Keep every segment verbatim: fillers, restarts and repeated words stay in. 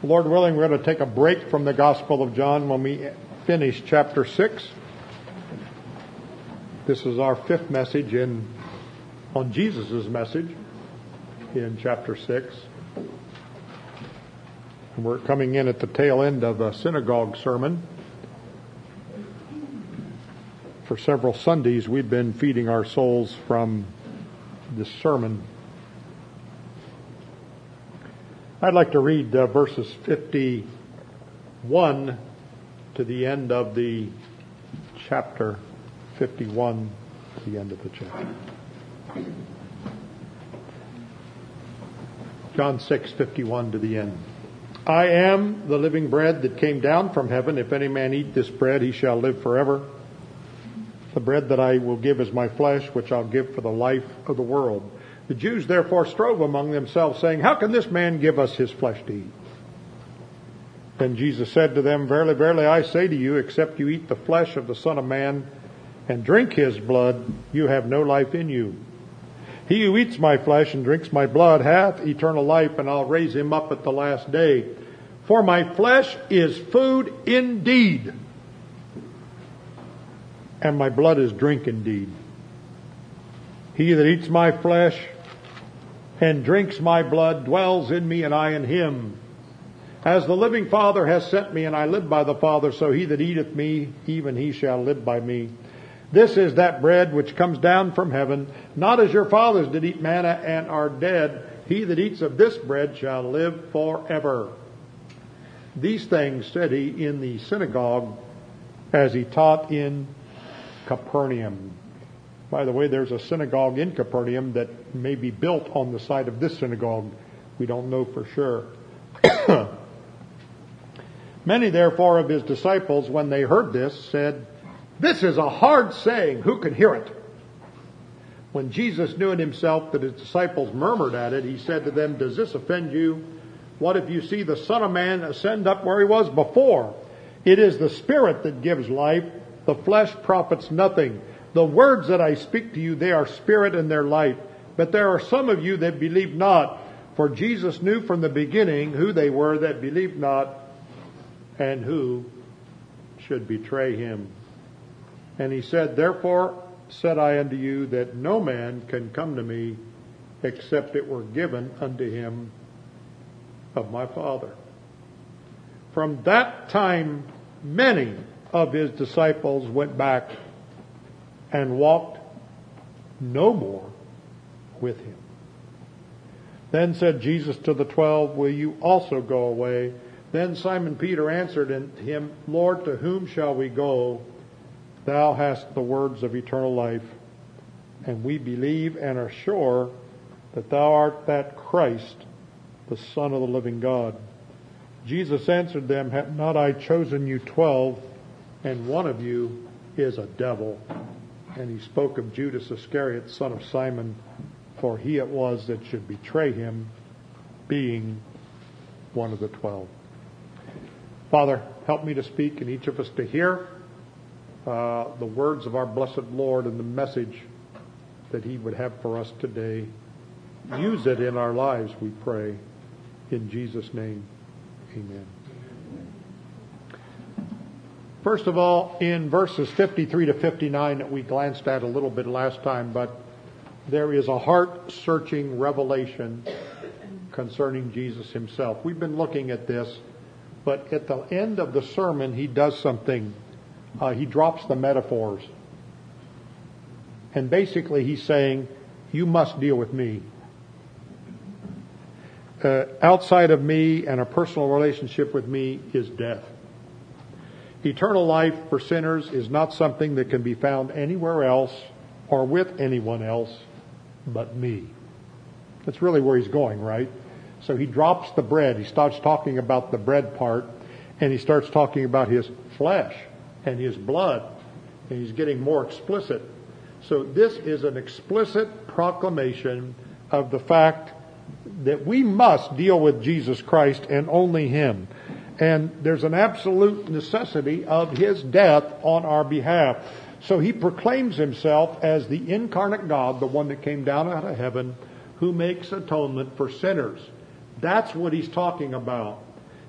Lord willing, we're going to take a break from the Gospel of John when we finish chapter six. This is our fifth message in on Jesus' message in chapter six. And we're coming in at the tail end of a synagogue sermon. For several Sundays, we've been feeding our souls from this sermon. I'd like to read uh, verses fifty-one to the end of the chapter. fifty-one to the end of the chapter. John six fifty-one to the end. I am the living bread that came down from heaven. If any man eat this bread, he shall live forever. The bread that I will give is my flesh, which I'll give for the life of the world. The Jews therefore strove among themselves, saying, how can this man give us his flesh to eat? Then Jesus said to them, verily, verily, I say to you, except you eat the flesh of the Son of Man and drink his blood, you have no life in you. He who eats my flesh and drinks my blood hath eternal life, and I'll raise him up at the last day. For my flesh is food indeed, and my blood is drink indeed. He that eats my flesh and drinks my blood dwells in me, and I in him. As the living Father has sent me, and I live by the Father, so he that eateth me, even he shall live by me. This is that bread which comes down from heaven, not as your fathers did eat manna and are dead. He that eats of this bread shall live forever. These things said he in the synagogue as he taught in Capernaum. By the way, there's a synagogue in Capernaum that may be built on the site of this synagogue. We don't know for sure. Many therefore of his disciples, when they heard this, said, this is a hard saying. Who can hear it? When Jesus knew in himself that his disciples murmured at it, he said to them, does this offend you? What if you see the Son of Man ascend up where he was before? It is the Spirit that gives life. The flesh profits nothing. The words that I speak to you, they are spirit and their life. But there are some of you that believe not. For Jesus knew from the beginning who they were that believed not and who should betray him. And he said, therefore said I unto you that no man can come to me except it were given unto him of my Father. From that time, many of his disciples went back and walked no more with him. Then said Jesus to the twelve, will you also go away? Then Simon Peter answered him, Lord, to whom shall we go? Thou hast the words of eternal life, and we believe and are sure that thou art that Christ, the Son of the living God. Jesus answered them, have not I chosen you twelve, and one of you is a devil? And he spoke of Judas Iscariot, son of Simon, for he it was that should betray him, being one of the twelve. Father, help me to speak and each of us to hear uh, the words of our blessed Lord and the message that he would have for us today. Use it in our lives, we pray. In Jesus' name, amen. First of all, in verses fifty-three to fifty-nine that we glanced at a little bit last time, but there is a heart-searching revelation concerning Jesus himself. We've been looking at this, but at the end of the sermon, he does something. Uh, he drops the metaphors. And basically he's saying, you must deal with me. Uh, outside of me and a personal relationship with me is death. Eternal life for sinners is not something that can be found anywhere else or with anyone else but me. That's really where he's going, right? So he drops the bread. He starts talking about the bread part, and he starts talking about his flesh and his blood, and he's getting more explicit. So this is an explicit proclamation of the fact that we must deal with Jesus Christ and only him. And there's an absolute necessity of his death on our behalf. So he proclaims himself as the incarnate God, the one that came down out of heaven, who makes atonement for sinners. That's what he's talking about.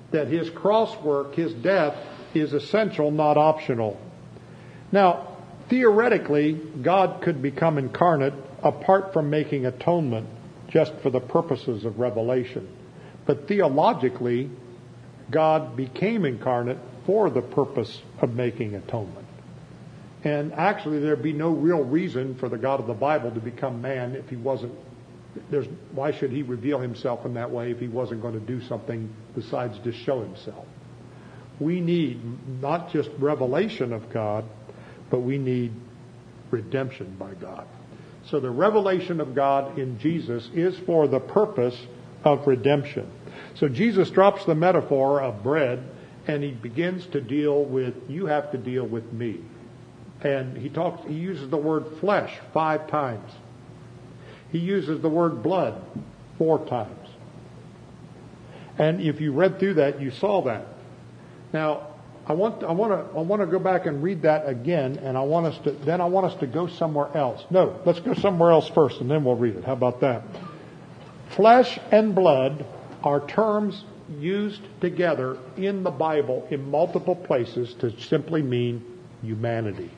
that his cross work, his death, is essential, not optional. Now, theoretically, God could become incarnate apart from making atonement just for the purposes of revelation. But theologically, God became incarnate for the purpose of making atonement. And actually, there'd be no real reason for the God of the Bible to become man if he wasn't. There's, why should he reveal himself in that way if he wasn't going to do something besides just show himself? We need not just revelation of God, but we need redemption by God. So the revelation of God in Jesus is for the purpose of redemption. So Jesus drops the metaphor of bread, and he begins to deal with, you have to deal with me. And he talks, he uses the word flesh five times. He uses the word blood four times. And if you read through that, you saw that. Now, I want I want to I want to go back and read that again, and I want us to then I want us to go somewhere else. No, let's go somewhere else first, and then we'll read it. How about that? Flesh and blood are terms used together in the Bible in multiple places to simply mean humanity.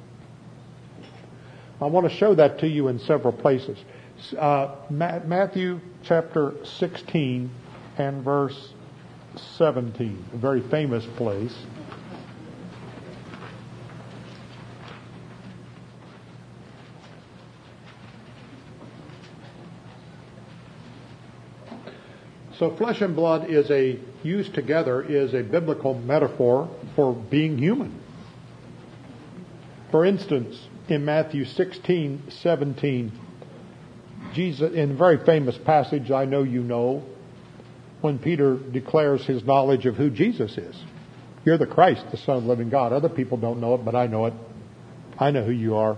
I want to show that to you in several places. Uh, Matthew chapter sixteen and verse seventeen, a very famous place. So flesh and blood is a, used together, is a biblical metaphor for being human. For instance, in Matthew sixteen seventeen, Jesus, in a very famous passage I know you know, when Peter declares his knowledge of who Jesus is. You're the Christ, the Son of the living God. Other people don't know it, but I know it. I know who you are.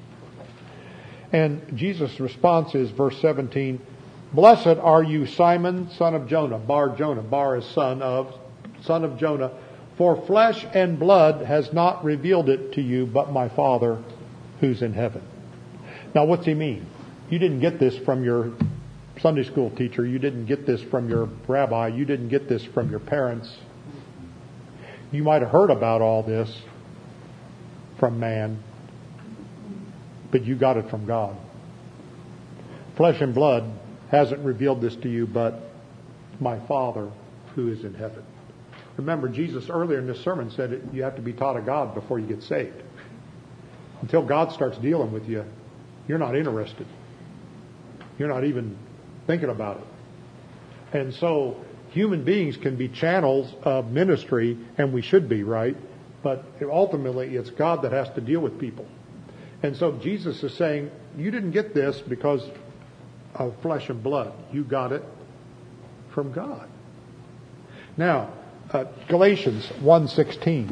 And Jesus' response is, verse seventeen, Blessed are you, Simon, son of Jonah. Bar Jonah. Bar is son of, son of Jonah. For flesh and blood has not revealed it to you, but my Father who's in heaven. Now, what's he mean? You didn't get this from your Sunday school teacher. You didn't get this from your rabbi. You didn't get this from your parents. You might have heard about all this from man, but you got it from God. Flesh and blood hasn't revealed this to you, but my Father who is in heaven. Remember, Jesus earlier in this sermon said you have to be taught of God before you get saved. Until God starts dealing with you, you're not interested. You're not even thinking about it. And so human beings can be channels of ministry, and we should be, right? But ultimately, it's God that has to deal with people. And so Jesus is saying, you didn't get this because of flesh and blood. You got it from God. Now, uh, Galatians one sixteen.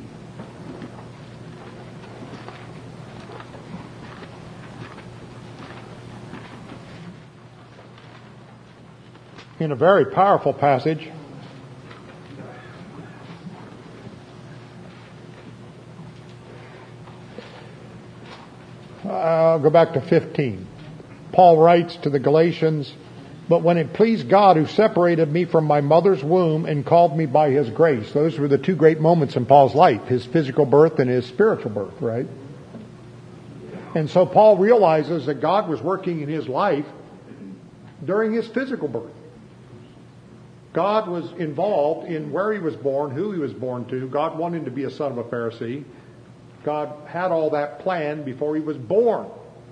In a very powerful passage. I'll go back to fifteen. Paul writes to the Galatians, But when it pleased God who separated me from my mother's womb and called me by His grace. Those were the two great moments in Paul's life, his physical birth and his spiritual birth, right? And so Paul realizes that God was working in his life during his physical birth. God was involved in where he was born, who he was born to. God wanted him to be a son of a Pharisee. God had all that planned before he was born.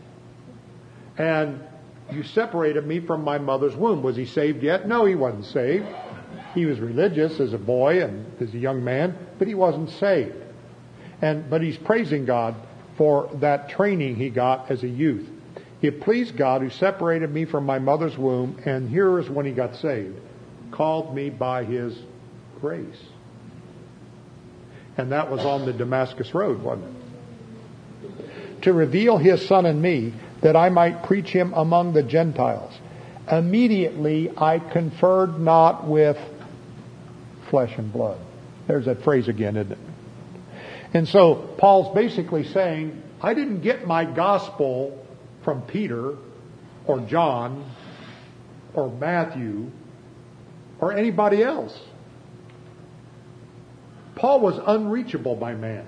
And you separated me from my mother's womb. Was he saved yet? No, he wasn't saved. He was religious as a boy and as a young man, but he wasn't saved. And but he's praising God for that training he got as a youth. It pleased God who separated me from my mother's womb, and here is when he got saved. Called me by His grace. And that was on the Damascus Road, wasn't it? To reveal His Son in me, that I might preach Him among the Gentiles. Immediately I conferred not with flesh and blood. There's that phrase again, isn't it? And so Paul's basically saying, I didn't get my gospel from Peter or John or Matthew or anybody else. Paul was unreachable by man.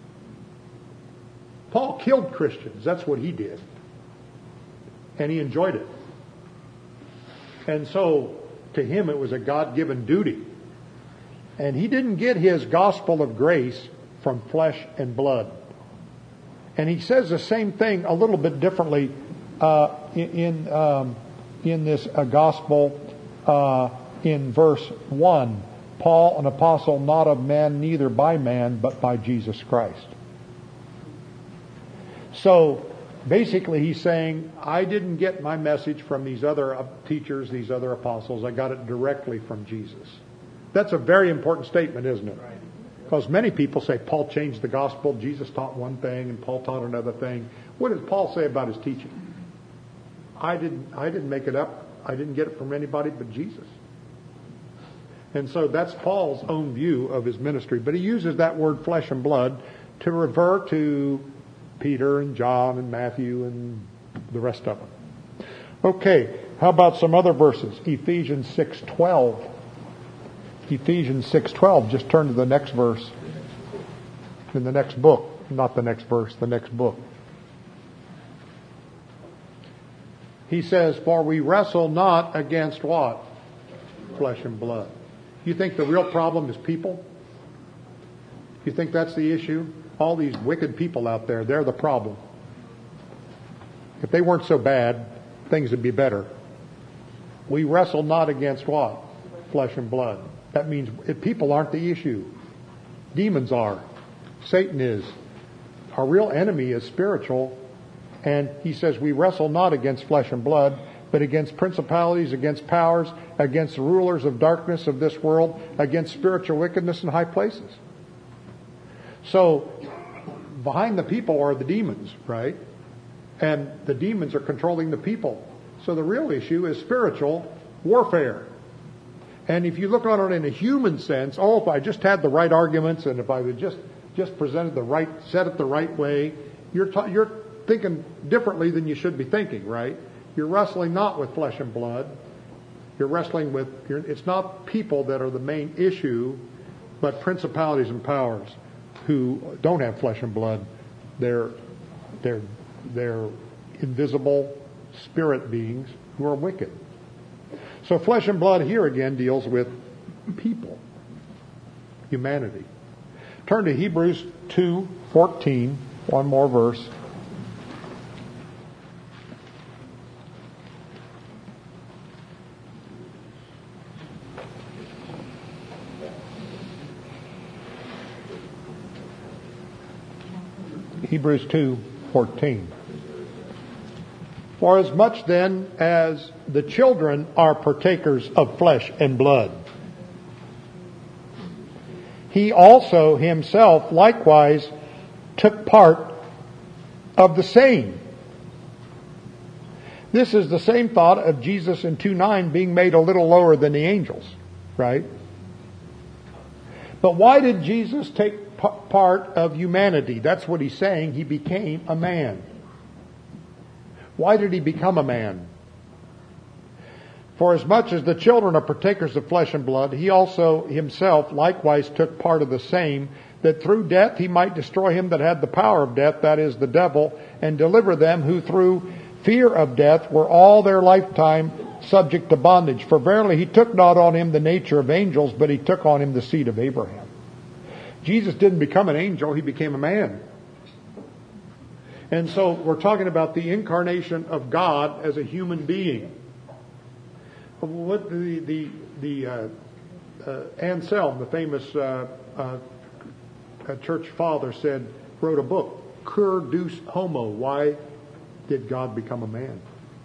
Paul killed Christians. That's what he did. And he enjoyed it. And so, to him, it was a God-given duty. And he didn't get his gospel of grace from flesh and blood. And he says the same thing a little bit differently uh, in in, um, in this uh, gospel uh, in verse one. Paul, an apostle, not of man, neither by man, but by Jesus Christ. So, basically he's saying, I didn't get my message from these other teachers, these other apostles. I got it directly from Jesus. That's a very important statement, isn't it? Right. Because many people say Paul changed the gospel, Jesus taught one thing and Paul taught another thing. What did Paul say about his teaching? I didn't, I didn't make it up. I didn't get it from anybody but Jesus. And so that's Paul's own view of his ministry. But he uses that word flesh and blood to refer to Peter and John and Matthew and the rest of them. Okay, how about some other verses? Ephesians six twelve. Ephesians six twelve. Just turn to the next verse in the next book. Not the next verse, the next book. He says, for we wrestle not against what? Flesh and blood. You think the real problem is people? You think that's the issue? All these wicked people out there, they're the problem. If they weren't so bad, things would be better. We wrestle not against what? Flesh and blood. That means people aren't the issue. Demons are. Satan is. Our real enemy is spiritual. And he says we wrestle not against flesh and blood, but against principalities, against powers, against the rulers of darkness of this world, against spiritual wickedness in high places. So, behind the people are the demons, right? And the demons are controlling the people. So the real issue is spiritual warfare. And if you look on it in a human sense, oh, if I just had the right arguments and if I would just, just presented the right, said it the right way, you're, ta- you're thinking differently than you should be thinking, right? You're wrestling not with flesh and blood. You're wrestling with, you're, it's not people that are the main issue, but principalities and powers who don't have flesh and blood. They're, they're, they're invisible spirit beings who are wicked. So flesh and blood here again deals with people, humanity. Turn to Hebrews two fourteen, one more verse. Hebrews two fourteen. For as much then as the children are partakers of flesh and blood, he also himself likewise took part of the same. This is the same thought of Jesus in two nine being made a little lower than the angels, right? But why did Jesus take p- part of humanity? That's what he's saying. He became a man. Why did he become a man? For as much as the children are partakers of flesh and blood, he also himself likewise took part of the same, that through death he might destroy him that had the power of death, that is, the devil, and deliver them who through fear of death were all their lifetime subject to bondage. For verily he took not on him the nature of angels, but he took on him the seed of Abraham. Jesus didn't become an angel, he became a man. And so we're talking about the incarnation of God as a human being. What the the the uh, uh, Anselm, the famous uh, uh, church father, said, wrote a book, Cur Deus Homo. Why did God become a man?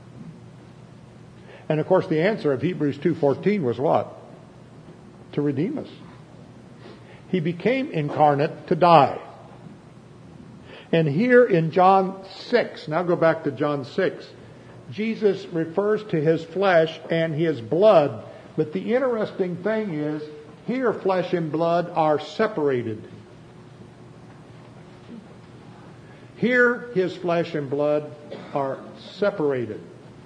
And of course, the answer of Hebrews two fourteen was what? To redeem us. He became incarnate to die. And here in John six, now go back to John six, Jesus refers to his flesh and his blood. But the interesting thing is, here flesh and blood are separated. Here his flesh and blood are separated.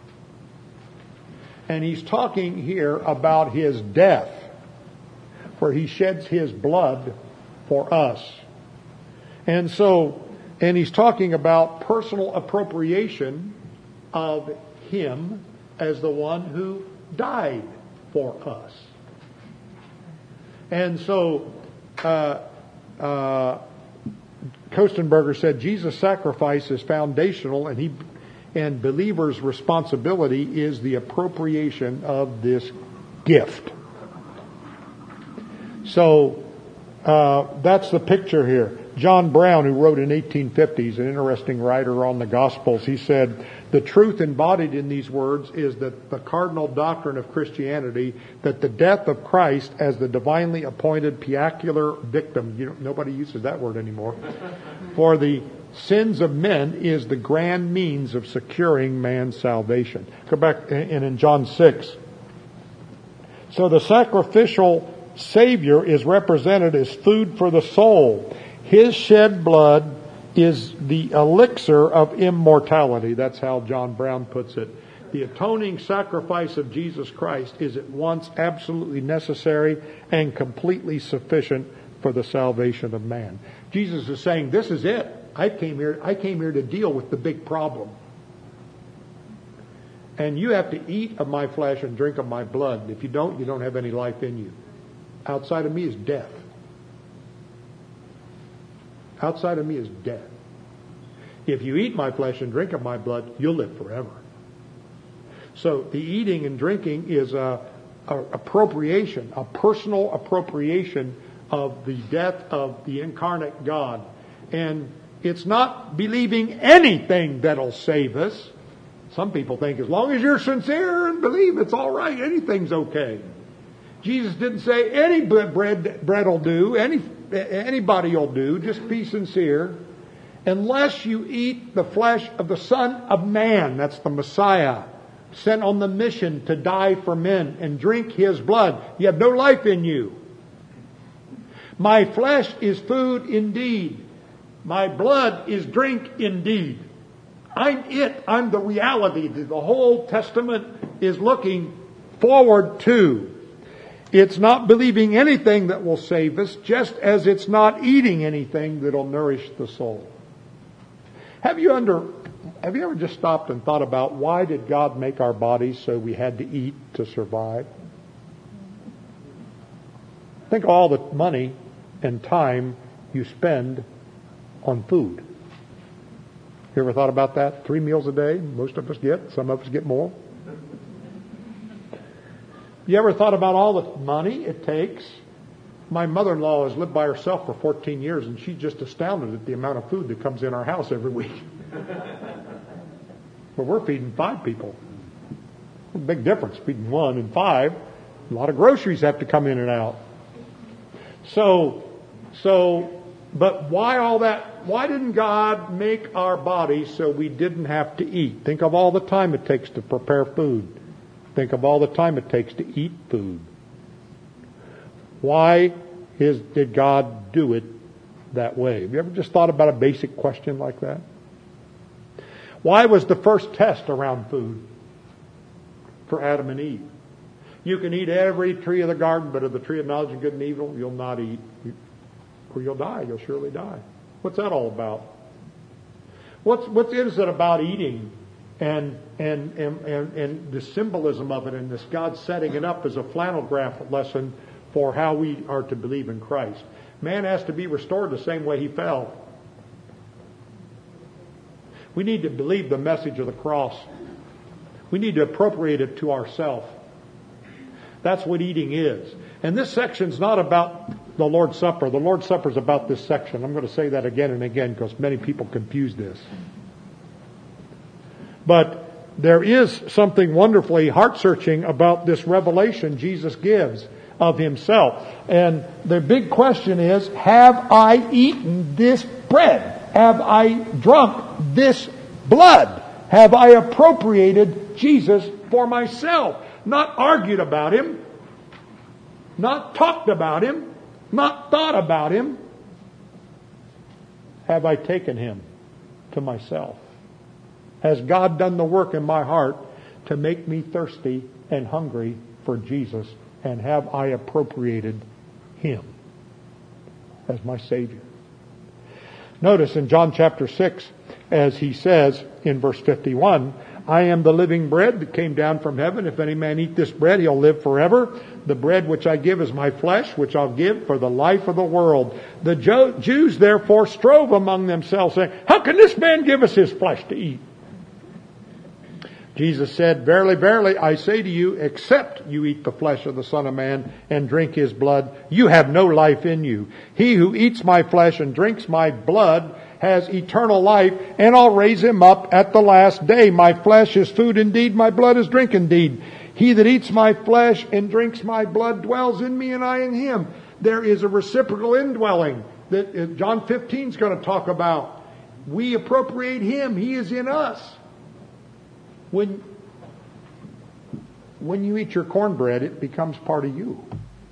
And he's talking here about his death, where he sheds his blood for us. And so, and he's talking about personal appropriation of him as the one who died for us. And so, uh, uh, Kostenberger said Jesus' sacrifice is foundational, and he and believers' responsibility is the appropriation of this gift. So uh, that's the picture here. John Brown, who wrote in eighteen fifties, an interesting writer on the Gospels, he said, the truth embodied in these words is that the cardinal doctrine of Christianity, that the death of Christ as the divinely appointed piacular victim, you know, nobody uses that word anymore, for the sins of men is the grand means of securing man's salvation. Go back and in John six. So the sacrificial Savior is represented as food for the soul. His shed blood is the elixir of immortality. That's how John Brown puts it. The atoning sacrifice of Jesus Christ is at once absolutely necessary and completely sufficient for the salvation of man. Jesus is saying, this is it. I came here, I came here to deal with the big problem. And you have to eat of my flesh and drink of my blood. If you don't, you don't have any life in you. Outside of me is death. Outside of me is death. If you eat my flesh and drink of my blood, you'll live forever. So the eating and drinking is a, a appropriation, a personal appropriation of the death of the incarnate God. And it's not believing anything that'll save us. Some people think as long as you're sincere and believe, it's all right. Anything's okay. Jesus didn't say any bread bread will do, any anybody will do. Just be sincere. Unless you eat the flesh of the Son of Man, that's the Messiah, sent on the mission to die for men, and drink His blood, you have no life in you. My flesh is food indeed. My blood is drink indeed. I'm it. I'm the reality that the whole Testament is looking forward to. It's not believing anything that will save us, just as it's not eating anything that will nourish the soul. Have you under, have you ever just stopped and thought about why did God make our bodies so we had to eat to survive? Think of all the money and time you spend on food. You ever thought about that? Three meals a day, most of us get. Some of us get more. You ever thought about all the money it takes? My mother-in-law has lived by herself for fourteen years, and she's just astounded at the amount of food that comes in our house every week. But we're feeding five people. A big difference, feeding one and five. A lot of groceries have to come in and out. So, so, but why all that? Why didn't God make our bodies so we didn't have to eat? Think of all the time it takes to prepare food. Think of all the time it takes to eat food. Why is, did God do it that way? Have you ever just thought about a basic question like that? Why was the first test around food for Adam and Eve? You can eat every tree of the garden, but of the tree of knowledge of good and evil, you'll not eat, or you'll die. You'll surely die. What's that all about? What's what's is it about eating and and and and, and the symbolism of it, and this God setting it up as a flannel graph lesson for how we are to believe in Christ? Man has to be restored the same way he fell. We need to believe the message of the cross. We need to appropriate it to ourselves. That's what eating is. And this section's not about the Lord's Supper. The Lord's Supper is about this section. I'm going to say that again and again because many people confuse this. But there is something wonderfully heart-searching about this revelation Jesus gives of Himself. And the big question is, have I eaten this bread? Have I drunk this blood? Have I appropriated Jesus for myself? Not argued about Him, not talked about Him, not thought about Him. Have I taken Him to myself? Has God done the work in my heart to make me thirsty and hungry for Jesus? And have I appropriated Him? as my Savior. Notice in John chapter six, as he says in verse fifty-one, I am the living bread that came down from heaven. If any man eat this bread, he'll live forever. The bread which I give is my flesh, which I'll give for the life of the world. The Jews therefore strove among themselves, saying, how can this man give us his flesh to eat? Jesus said, verily, verily, I say to you, except you eat the flesh of the Son of Man and drink his blood, you have no life in you. He who eats my flesh and drinks my blood has eternal life, and I'll raise him up at the last day. My flesh is food indeed, my blood is drink indeed. He that eats my flesh and drinks my blood dwells in me and I in him. There is a reciprocal indwelling that John fifteen is going to talk about. We appropriate him. He is in us. When, when you eat your cornbread, it becomes part of you.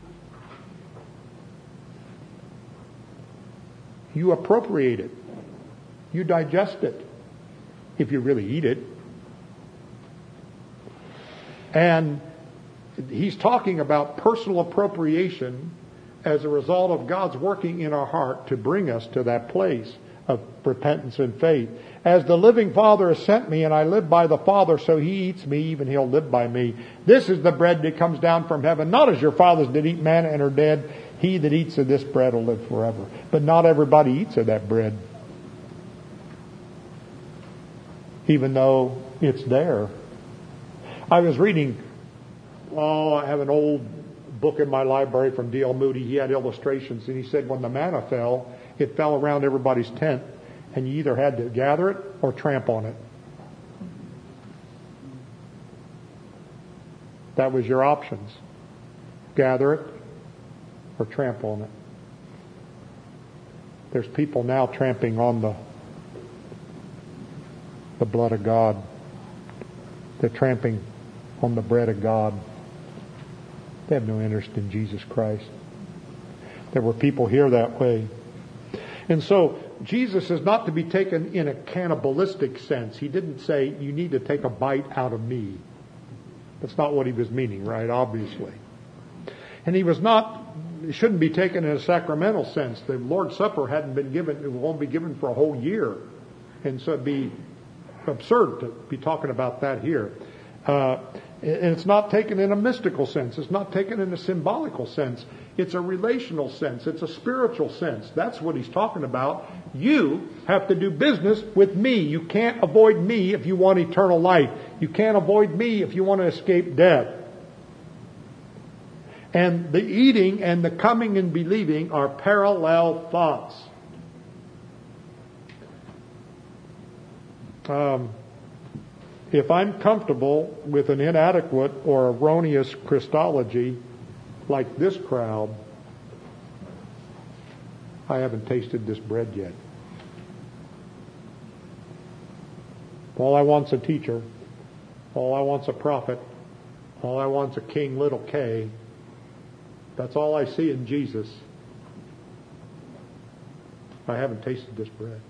You appropriate it. You digest it. If you really eat it. And he's talking about personal appropriation as a result of God's working in our heart to bring us to that place of repentance and faith. As the living Father has sent me, and I live by the Father, so he eats me, even he'll live by me. This is the bread that comes down from heaven, not as your fathers did eat manna and are dead. He that eats of this bread will live forever. But not everybody eats of that bread, even though it's there. I was reading, oh, I have an old book in my library from D L Moody. He had illustrations, and he said when the manna fell, it fell around everybody's tent, and you either had to gather it or tramp on it. That was your options. Gather it or tramp on it. There's people now tramping on the the blood of God. They're tramping on the bread of God. They have no interest in Jesus Christ. There were people here that way. And so Jesus is not to be taken in a cannibalistic sense. He didn't say, you need to take a bite out of me. That's not what he was meaning, right? Obviously. And he was not, it shouldn't be taken in a sacramental sense. The Lord's Supper hadn't been given, it won't be given for a whole year. And so it'd be absurd to be talking about that here. Uh, and it's not taken in a mystical sense. It's not taken in a symbolical sense. It's a relational sense. It's a spiritual sense. That's what he's talking about. You have to do business with me. You can't avoid me if you want eternal life. You can't avoid me if you want to escape death. And the eating and the coming and believing are parallel thoughts. Um, if I'm comfortable with an inadequate or erroneous Christology like this crowd, I haven't tasted this bread yet. All I want's a teacher. All I want's a prophet. All I want's a king, little k. That's all I see in Jesus. I haven't tasted this bread.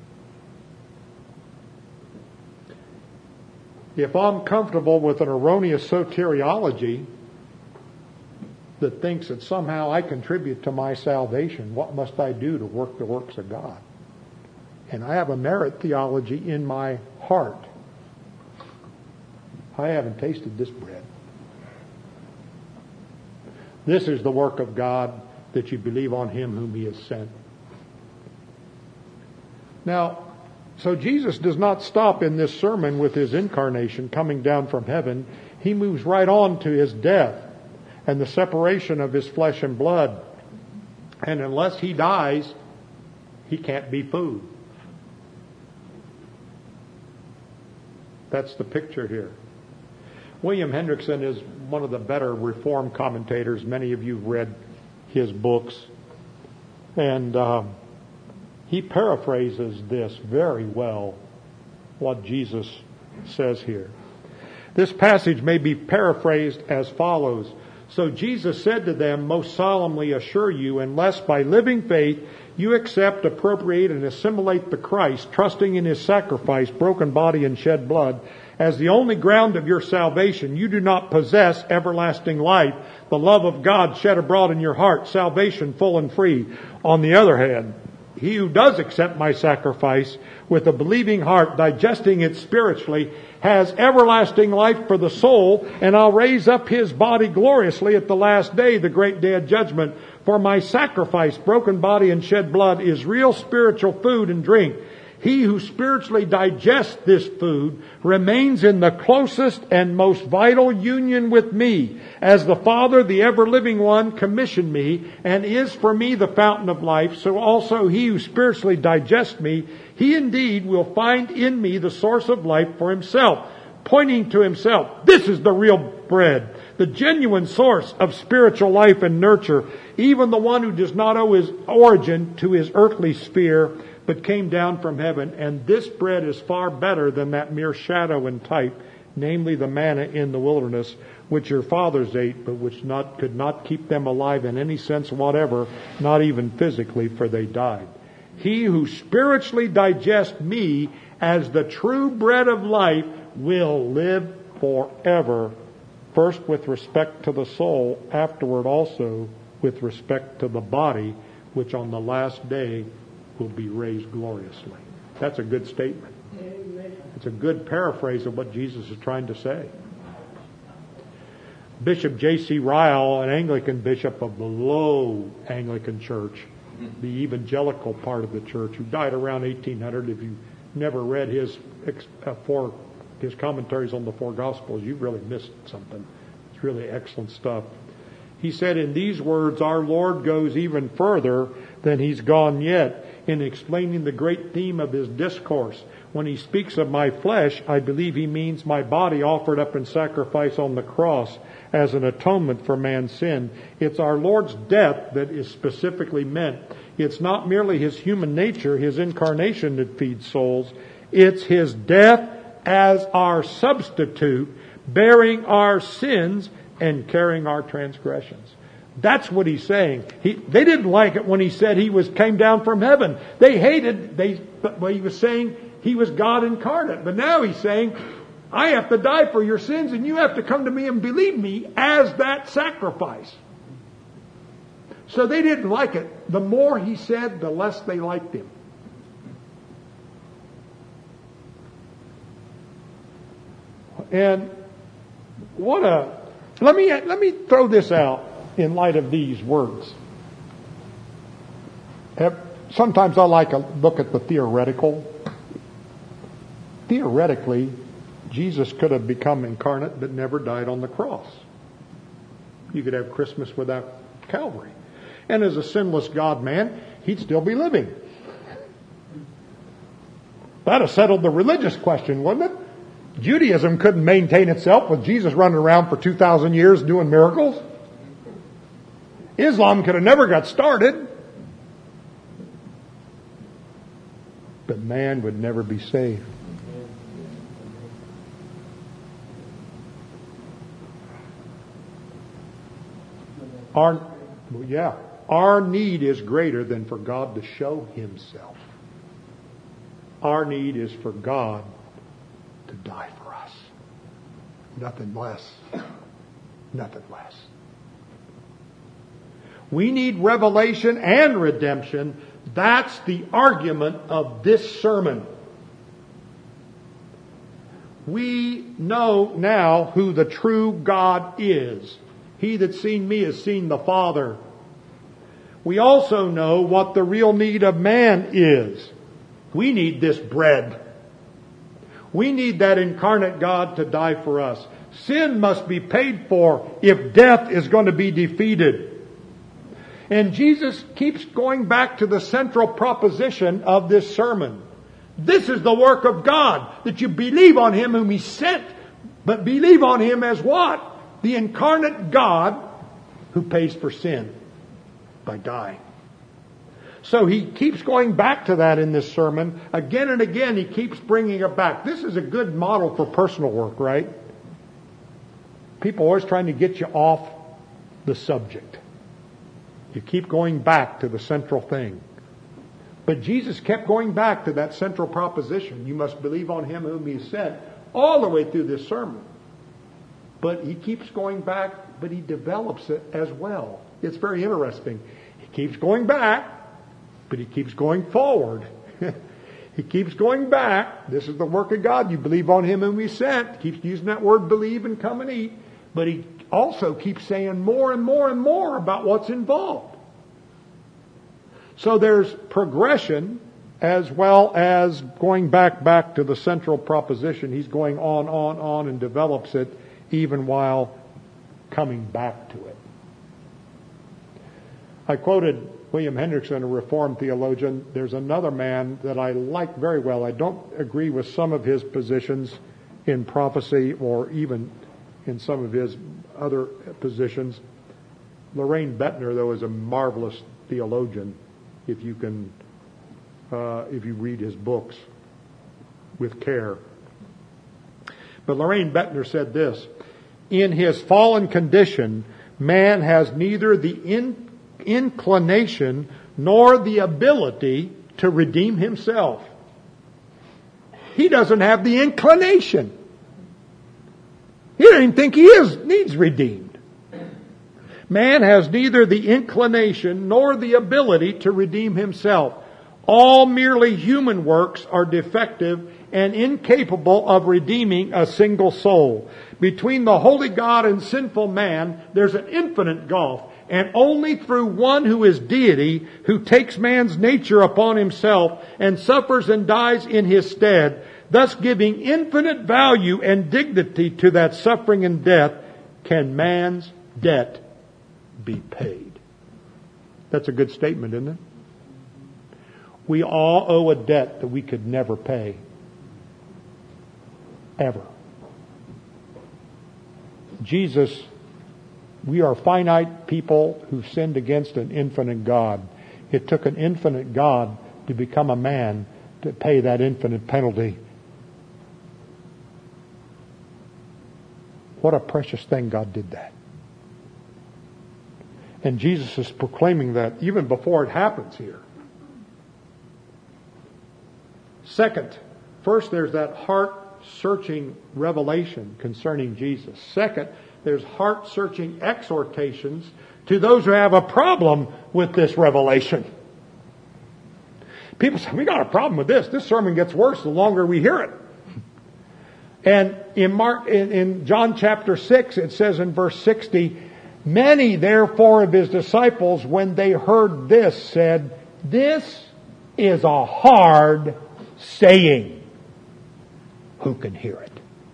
If I'm comfortable with an erroneous soteriology that thinks that somehow I contribute to my salvation, what must I do to work the works of God? And I have a merit theology in my heart. I haven't tasted this bread. This is the work of God, that you believe on him whom he has sent. Now, so Jesus does not stop in this sermon with his incarnation coming down from heaven. He moves right on to his death and the separation of his flesh and blood. And unless he dies, he can't be food. That's the picture here. William Hendrickson is one of the better Reformed commentators. Many of you have read his books. And um, he paraphrases this very well, what Jesus says here. This passage may be paraphrased as follows. So Jesus said to them, most solemnly assure you, unless by living faith you accept, appropriate, and assimilate the Christ, trusting in His sacrifice, broken body, and shed blood, as the only ground of your salvation, you do not possess everlasting life, the love of God shed abroad in your heart, salvation full and free. On the other hand, he who does accept my sacrifice with a believing heart, digesting it spiritually, has everlasting life for the soul, and I'll raise up his body gloriously at the last day, the great day of judgment. For my sacrifice, broken body and shed blood, is real spiritual food and drink. He who spiritually digests this food remains in the closest and most vital union with me, as the Father, the ever-living one, commissioned me and is for me the fountain of life. So also he who spiritually digests me, he indeed will find in me the source of life for himself, pointing to himself. This is the real bread, the genuine source of spiritual life and nurture, even the one who does not owe his origin to his earthly sphere, but came down from heaven. And this bread is far better than that mere shadow and type, namely the manna in the wilderness, which your fathers ate, but which not could not keep them alive in any sense whatever, not even physically, for they died. He who spiritually digests me as the true bread of life will live forever, first with respect to the soul, afterward also with respect to the body, which on the last day will be raised gloriously. That's a good statement. Amen. It's a good paraphrase of what Jesus is trying to say. Bishop J C Ryle, an Anglican bishop of the Low Anglican Church, the evangelical part of the church, who died around eighteen hundred. If you've never read his uh, four, his commentaries on the four Gospels, you've really missed something. It's really excellent stuff. He said, in these words, our Lord goes even further than He's gone yet in explaining the great theme of His discourse. When He speaks of my flesh, I believe He means my body offered up in sacrifice on the cross as an atonement for man's sin. It's our Lord's death that is specifically meant. It's not merely His human nature, His incarnation that feeds souls. It's His death as our substitute, bearing our sins and carrying our transgressions. That's what He's saying. He, they didn't like it when He said He was came down from heaven. They hated, they, well, He was saying He was God incarnate. But now He's saying, I have to die for your sins and you have to come to me and believe me as that sacrifice. So they didn't like it. The more He said, the less they liked Him. And what a, let me, let me throw this out in light of these words. Sometimes I like to look at the theoretical. Theoretically, Jesus could have become incarnate but never died on the cross. You could have Christmas without Calvary. And as a sinless God-man, He'd still be living. That'd have settled the religious question, wouldn't it? Judaism couldn't maintain itself with Jesus running around for two thousand years doing miracles. Islam could have never got started. But man would never be saved. Our, yeah, our need is greater than for God to show Himself. Our need is for God to die for us. Nothing less. Nothing less. We need revelation and redemption. That's the argument of this sermon. We know now who the true God is. He that's seen me has seen the Father. We also know what the real need of man is. We need this bread. We need that incarnate God to die for us. Sin must be paid for if death is going to be defeated. And Jesus keeps going back to the central proposition of this sermon. This is the work of God, that you believe on Him whom He sent, but believe on Him as what? The incarnate God who pays for sin by dying. So He keeps going back to that in this sermon. Again and again He keeps bringing it back. This is a good model for personal work, right? People are always trying to get you off the subject. You keep going back to the central thing. But Jesus kept going back to that central proposition. You must believe on him whom he sent, all the way through this sermon. But he keeps going back, but he develops it as well. It's very interesting. He keeps going back, but he keeps going forward. He keeps going back. This is the work of God. You believe on him whom he sent. He keeps using that word believe and come and eat. But he also keeps saying more and more and more about what's involved. So there's progression as well as going back back to the central proposition. He's going on, on, on and develops it even while coming back to it. I quoted William Hendrickson, a Reformed theologian. There's another man that I like very well. I don't agree with some of his positions in prophecy or even in some of his other positions. Lorraine Bettner, though, is a marvelous theologian if you can, uh, if you read his books with care. But Lorraine Bettner said this: in his fallen condition, man has neither the in inclination nor the ability to redeem himself. He doesn't have the inclination. He doesn't even think he is needs redeemed. Man has neither the inclination nor the ability to redeem himself. All merely human works are defective and incapable of redeeming a single soul. Between the holy God and sinful man, there's an infinite gulf. And only through one who is deity, who takes man's nature upon himself and suffers and dies in his stead, thus giving infinite value and dignity to that suffering and death, can man's debt be paid. That's a good statement, isn't it? We all owe a debt that we could never pay. Ever. Jesus, we are finite people who sinned against an infinite God. It took an infinite God to become a man to pay that infinite penalty. What a precious thing God did that. And Jesus is proclaiming that even before it happens here. Second, first there's that heart-searching revelation concerning Jesus. Second, there's heart-searching exhortations to those who have a problem with this revelation. People say, we got a problem with this. This sermon gets worse the longer we hear it. And in Mark, in, in John chapter six, it says in verse sixty, many therefore of his disciples, when they heard this, said, this is a hard saying. Who can hear it?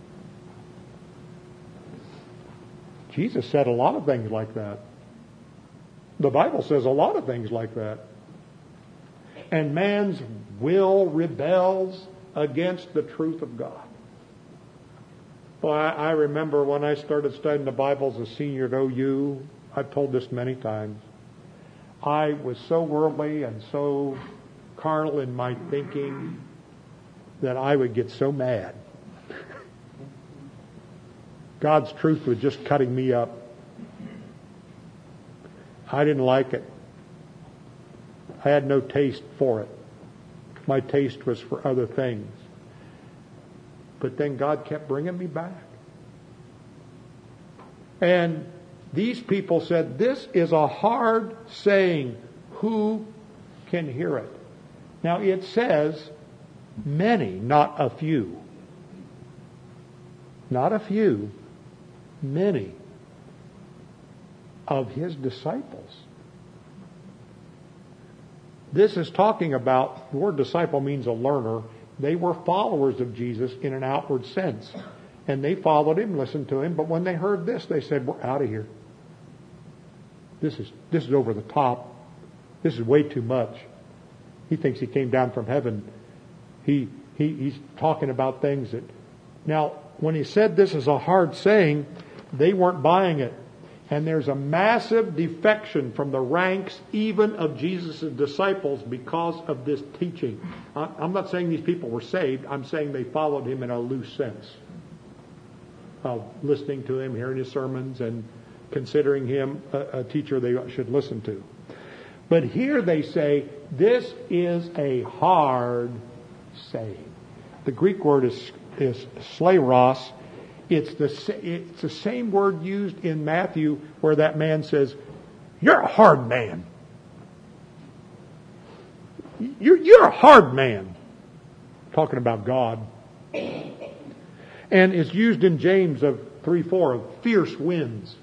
Jesus said a lot of things like that. The Bible says a lot of things like that. And man's will rebels against the truth of God. Well, I, I remember when I started studying the Bible as a senior at O U, I've told this many times, I was so worldly and so carnal in my thinking that I would get so mad. God's truth was just cutting me up. I didn't like it. I had no taste for it. My taste was for other things. But then God kept bringing me back. And these people said, this is a hard saying. Who can hear it? Now it says many, not a few. Not a few. Many of his disciples. This is talking about, the word disciple means a learner. They were followers of Jesus in an outward sense. And they followed him, listened to him, but when they heard this, they said, we're out of here. This is, this is over the top. This is way too much. He thinks he came down from heaven. He, he, he's talking about things that... Now, when he said this is a hard saying, they weren't buying it. And there's a massive defection from the ranks even of Jesus' disciples because of this teaching. I'm not saying these people were saved. I'm saying they followed him in a loose sense of listening to him, hearing his sermons, and considering him a, a teacher they should listen to. But here they say, this is a hard saying. The Greek word is, is scleros. It's the, it's the same word used in Matthew where that man says, you're a hard man. You're, you're a hard man. Talking about God. And it's used in James of three four of fierce winds.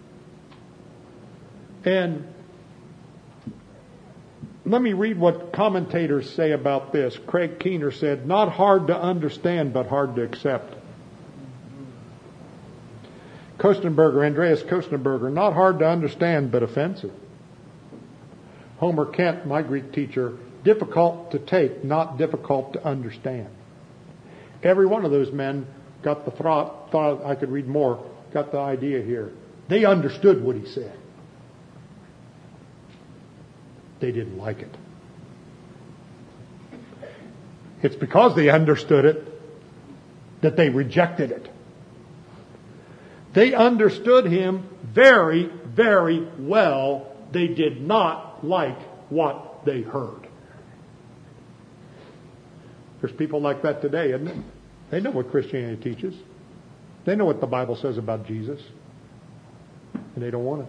And let me read what commentators say about this. Craig Keener said, not hard to understand, but hard to accept. Kostenberger, Andreas Kostenberger, not hard to understand, but offensive. Homer Kent, my Greek teacher, difficult to take, not difficult to understand. Every one of those men got the thought, thought I could read more, got the idea here. They understood what he said. They didn't like it. It's because they understood it that they rejected it. They understood him very, very well. They did not like what they heard. There's people like that today, isn't it? They know what Christianity teaches. They know what the Bible says about Jesus. And they don't want it.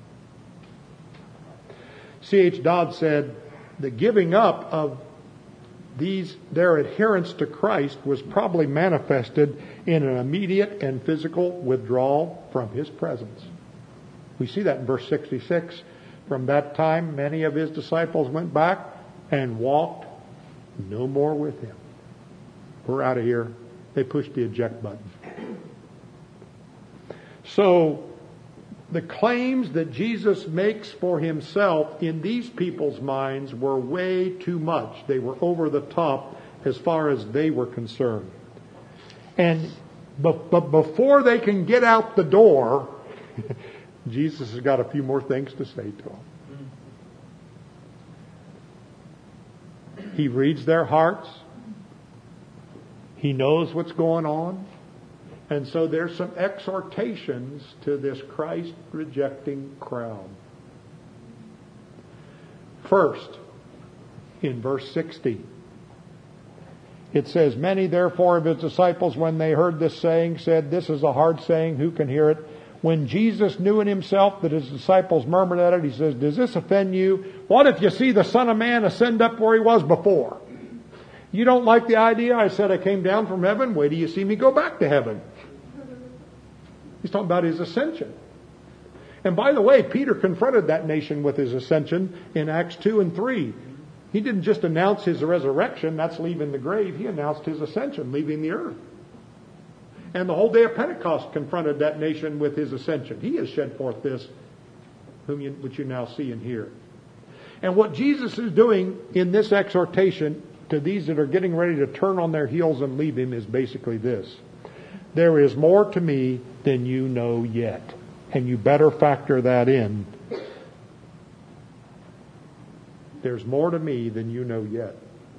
C H Dodd said, the giving up of these, their adherence to Christ was probably manifested in an immediate and physical withdrawal from His presence. We see that in verse sixty-six. From that time, many of His disciples went back and walked no more with Him. We're out of here. They pushed the eject button. So, the claims that Jesus makes for Himself in these people's minds were way too much. They were over the top as far as they were concerned. And but, but before they can get out the door, Jesus has got a few more things to say to them. He reads their hearts. He knows what's going on. And so there's some exhortations to this Christ-rejecting crowd. First, in verse sixty, it says, many therefore of His disciples, when they heard this saying, said, this is a hard saying, who can hear it? When Jesus knew in Himself that His disciples murmured at it, He says, does this offend you? What if you see the Son of Man ascend up where He was before? You don't like the idea? I said I came down from heaven. Wait till you see me go back to heaven. He's talking about His ascension. And by the way, Peter confronted that nation with His ascension in Acts two and three. He didn't just announce His resurrection, that's leaving the grave. He announced His ascension, leaving the earth. And the whole day of Pentecost confronted that nation with His ascension. He has shed forth this, whom you, which you now see and hear. And what Jesus is doing in this exhortation to these that are getting ready to turn on their heels and leave Him is basically this. There is more to me than you know yet. And you better factor that in. There's more to me than you know yet.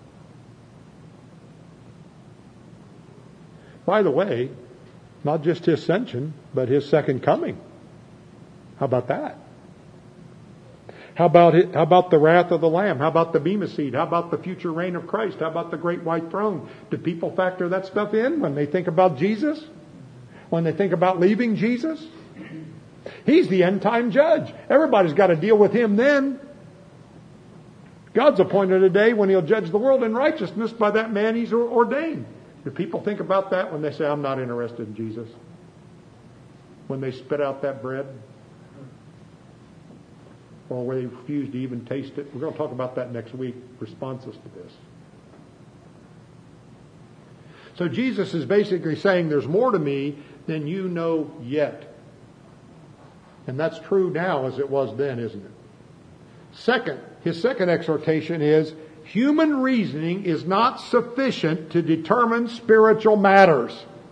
By the way, not just His ascension, but His second coming. How about that? How about it, how about the wrath of the Lamb? How about the Bema seat? How about the future reign of Christ? How about the great white throne? Do people factor that stuff in when they think about Jesus? When they think about leaving Jesus? He's the end time judge. Everybody's got to deal with Him then. God's appointed a day when He'll judge the world in righteousness by that man He's ordained. Do people think about that when they say, I'm not interested in Jesus? When they spit out that bread? Or where they refuse to even taste it? We're going to talk about that next week, responses to this. So Jesus is basically saying there's more to me than you know yet. And that's true now as it was then, isn't it? Second, his second exhortation is, human reasoning is not sufficient to determine spiritual matters.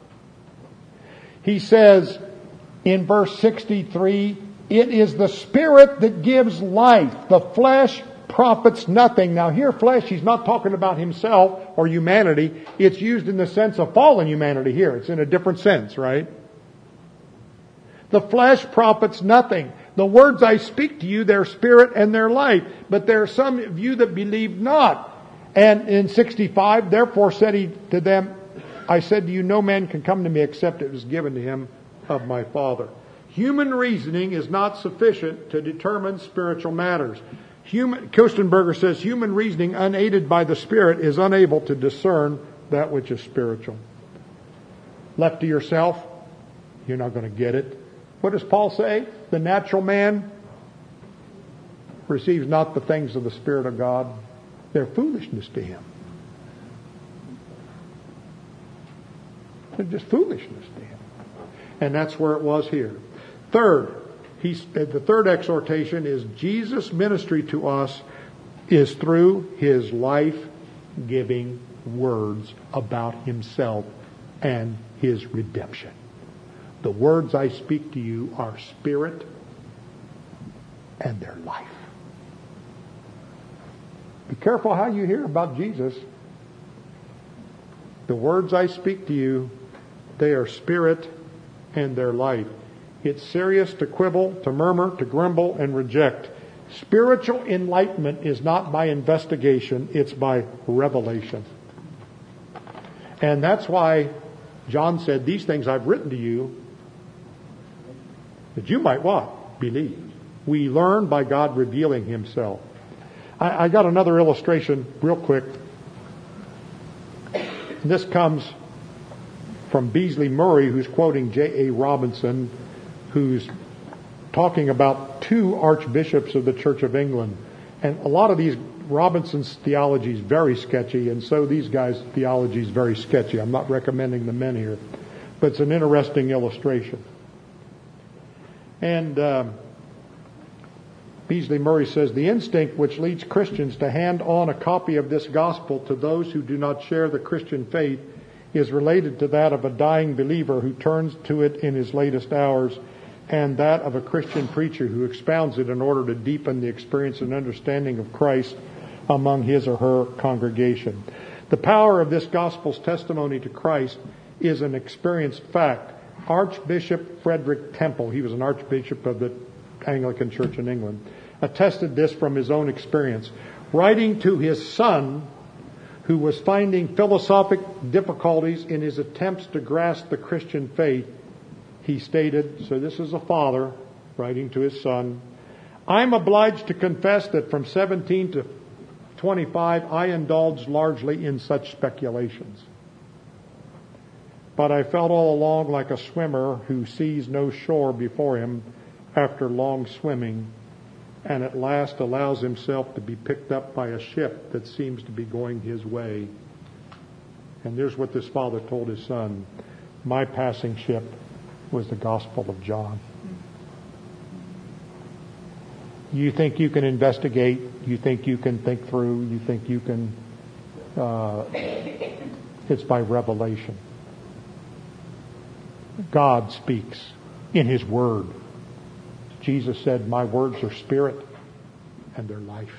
He says in verse sixty-three, it is the Spirit that gives life. The flesh profits nothing. Now here, flesh, he's not talking about himself or humanity. It's used in the sense of fallen humanity here. It's in a different sense, right? The flesh profits nothing. The words I speak to you, they're spirit and they're life. But there are some of you that believe not. And in sixty-five, therefore said he to them, I said to you, no man can come to me except it was given to him of my Father. Human reasoning is not sufficient to determine spiritual matters. Human, Kostenberger says, human reasoning unaided by the Spirit is unable to discern that which is spiritual. Left to yourself, you're not going to get it. What does Paul say? The natural man receives not the things of the Spirit of God. They're foolishness to him. They're just foolishness to him. And that's where it was here. Third, he's, the third exhortation is Jesus' ministry to us is through His life-giving words about Himself and His redemption. The words I speak to you are spirit and they're life. Be careful how you hear about Jesus. The words I speak to you, they are spirit and they're life. It's serious to quibble, to murmur, to grumble, and reject. Spiritual enlightenment is not by investigation, it's by revelation. And that's why John said, these things I've written to you, that you might what? Believe. We learn by God revealing Himself. I, I got another illustration real quick. This comes from Beasley Murray, who's quoting J A Robinson, who's talking about two archbishops of the Church of England. And a lot of these, Robinson's theology is very sketchy, and so these guys' theology is very sketchy. I'm not recommending the men here, but it's an interesting illustration. And uh, Beasley Murray says, the instinct which leads Christians to hand on a copy of this gospel to those who do not share the Christian faith is related to that of a dying believer who turns to it in his latest hours, and that of a Christian preacher who expounds it in order to deepen the experience and understanding of Christ among his or her congregation. The power of this gospel's testimony to Christ is an experienced fact. Archbishop Frederick Temple, he was an archbishop of the Anglican Church in England, attested this from his own experience. Writing to his son, who was finding philosophic difficulties in his attempts to grasp the Christian faith, he stated, so this is a father writing to his son, I'm obliged to confess that from seventeen to twenty-five I indulged largely in such speculations. But I felt all along like a swimmer who sees no shore before him after long swimming, and at last allows himself to be picked up by a ship that seems to be going his way. And there's what this father told his son. My passing ship was the Gospel of John. You think you can investigate, you think you can think through, you think you can, uh, it's by revelation. God speaks in His Word. Jesus said, my words are spirit and they're life.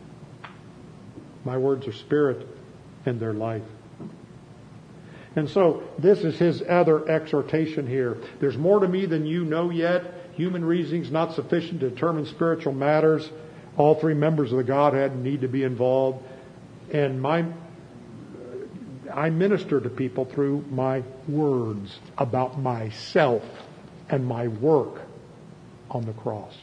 My words are spirit and they're life. And so this is his other exhortation here. There's more to me than you know yet. Human reasoning is not sufficient to determine spiritual matters. All three members of the Godhead need to be involved. And my I minister to people through my words about myself and my work on the cross.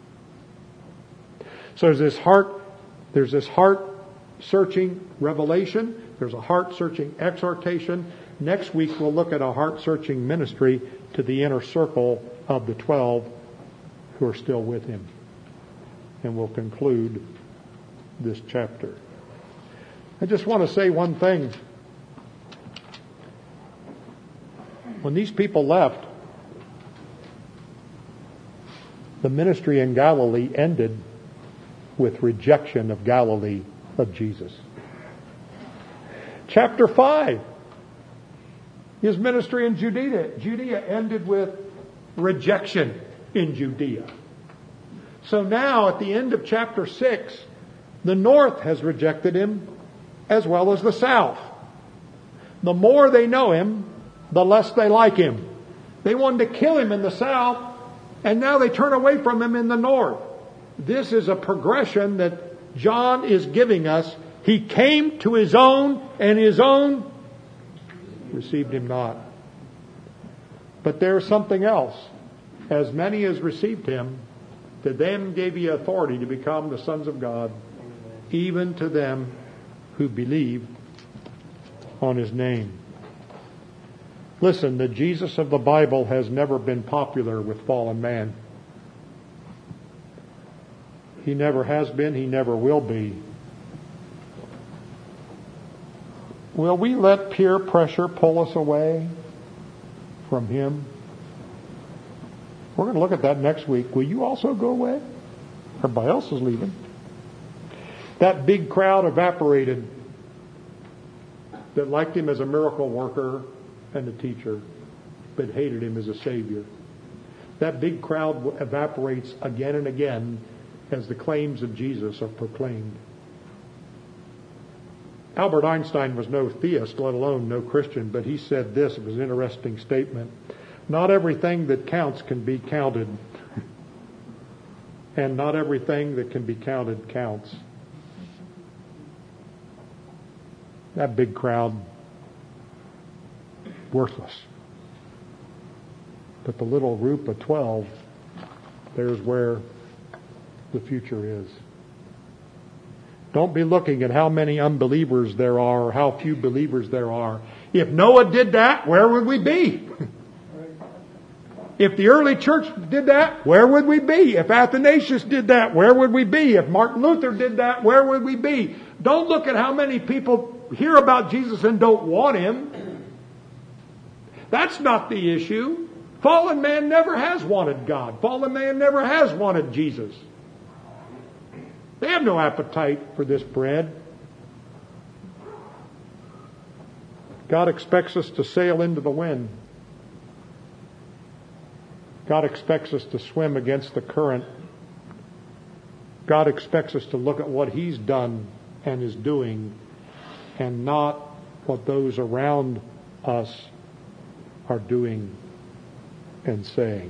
So there's this heart, there's this heart-searching revelation. There's a heart-searching exhortation. Next week we'll look at a heart-searching ministry to the inner circle of the twelve who are still with Him. And we'll conclude this chapter. I just want to say one thing. When these people left, the ministry in Galilee ended with rejection of Galilee of Jesus. Chapter five, His ministry in Judea, Judea ended with rejection in Judea. So now at the end of chapter six, the north has rejected Him as well as the south. The more they know Him, the less they like Him. They wanted to kill Him in the south. And now they turn away from him in the north. This is a progression that John is giving us. He came to his own, and his own received him not. But there's something else. As many as received him, to them gave he authority to become the sons of God, even to them who believe on his name. Listen, the Jesus of the Bible has never been popular with fallen man. He never has been, he never will be. Will we let peer pressure pull us away from him? We're going to look at that next week. Will you also go away? Everybody else is leaving. That big crowd evaporated that liked him as a miracle worker and a teacher, but hated him as a Savior. That big crowd evaporates again and again as the claims of Jesus are proclaimed. Albert Einstein was no theist, let alone no Christian, but he said this. It was an interesting statement. Not everything that counts can be counted. And not everything that can be counted counts. That big crowd, worthless. But the little group of twelve, there's where the future is. Don't be looking at how many unbelievers there are or how few believers there are. If Noah did that, where would we be? If the early church did that, where would we be? If Athanasius did that, where would we be? If Martin Luther did that, where would we be? Don't look at how many people hear about Jesus and don't want him. That's not the issue. Fallen man never has wanted God. Fallen man never has wanted Jesus. They have no appetite for this bread. God expects us to sail into the wind. God expects us to swim against the current. God expects us to look at what he's done and is doing and not what those around us are doing and saying.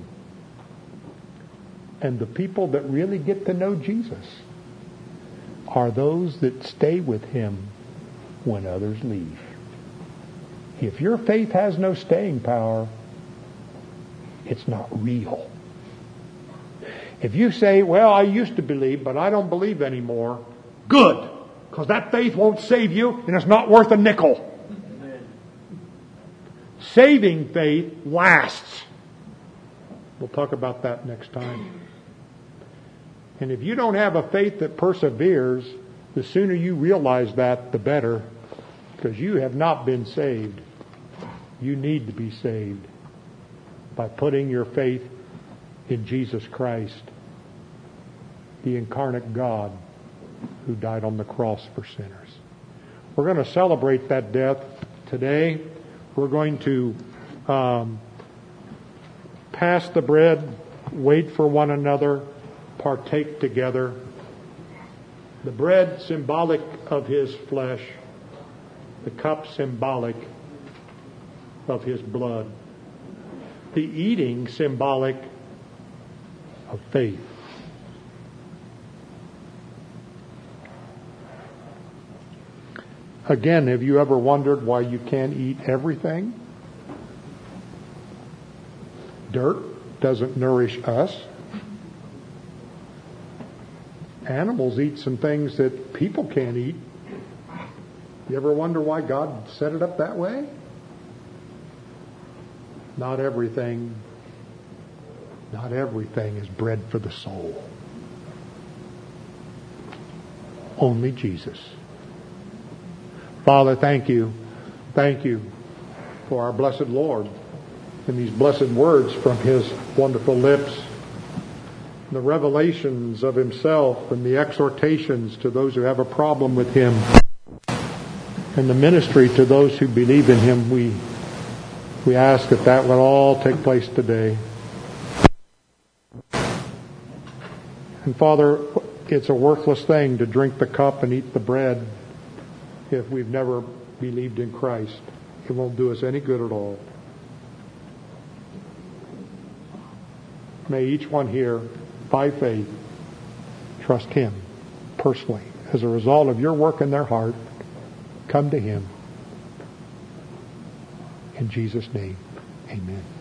And the people that really get to know Jesus are those that stay with him when others leave. If your faith has no staying power, it's not real. If you say, well, I used to believe, but I don't believe anymore, good, because that faith won't save you and it's not worth a nickel. Amen. Saving faith lasts. We'll talk about that next time. And if you don't have a faith that perseveres, the sooner you realize that, the better, because you have not been saved. You need to be saved by putting your faith in Jesus Christ, the incarnate God who died on the cross for sinners. We're going to celebrate that death today. We're going to um, pass the bread, wait for one another, partake together. The bread symbolic of his flesh, the cup symbolic of his blood. The eating symbolic of faith. Again, have you ever wondered why you can't eat everything? Dirt doesn't nourish us. Animals eat some things that people can't eat. You ever wonder why God set it up that way? Not everything, not everything is bread for the soul. Only Jesus. Father, thank you. Thank you for our blessed Lord and these blessed words from his wonderful lips. The revelations of himself and the exhortations to those who have a problem with him. And the ministry to those who believe in him. We We ask that that will all take place today. And Father, it's a worthless thing to drink the cup and eat the bread if we've never believed in Christ. It won't do us any good at all. may each one here, by faith, trust Him personally. As a result of your work in their heart, come to Him. In Jesus' name, amen.